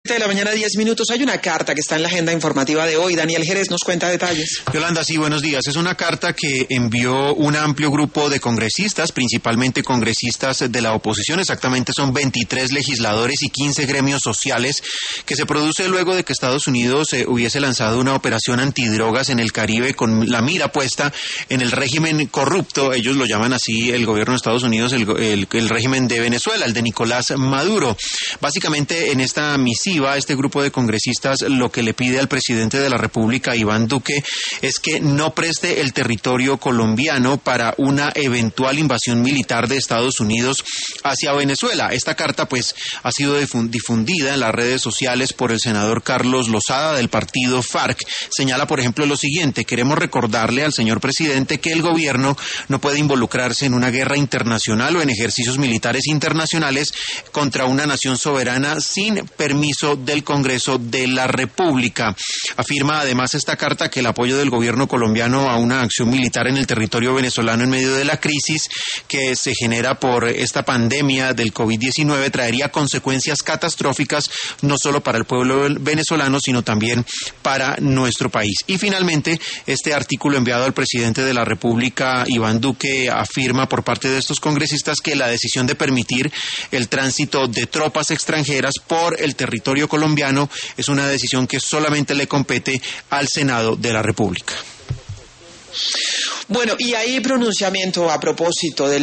De la mañana, 10 minutos. Hay una carta que está en la agenda informativa de hoy. Daniel Jerez nos cuenta detalles. Yolanda, sí, buenos días. Es una carta que envió un amplio grupo de congresistas, principalmente congresistas de la oposición. Exactamente son 23 legisladores y 15 gremios sociales, que se produce luego de que Estados Unidos hubiese lanzado una operación antidrogas en el Caribe con la mira puesta en el régimen corrupto. Ellos lo llaman así, el gobierno de Estados Unidos, el régimen de Venezuela, el de Nicolás Maduro. Básicamente, en esta misiva, este grupo de congresistas lo que le pide al presidente de la República, Iván Duque, es que no preste el territorio colombiano para una eventual invasión militar de Estados Unidos hacia Venezuela. Esta carta, pues, ha sido difundida en las redes sociales por el senador Carlos Lozada del partido FARC. Señala, por ejemplo, lo siguiente: queremos recordarle al señor presidente que el gobierno no puede involucrarse en una guerra internacional o en ejercicios militares internacionales contra una nación soberana sin permiso del Congreso de la República. Afirma además esta carta que el apoyo del gobierno colombiano a una acción militar en el territorio venezolano en medio de la crisis que se genera por esta pandemia del COVID-19 traería consecuencias catastróficas no solo para el pueblo venezolano, sino también para nuestro país. Y finalmente, este artículo enviado al presidente de la República, Iván Duque, afirma por parte de estos congresistas que la decisión de permitir el tránsito de tropas extranjeras por el territorio colombiano es una decisión que solamente le compete al Senado de la República. Bueno, y hay pronunciamiento a propósito del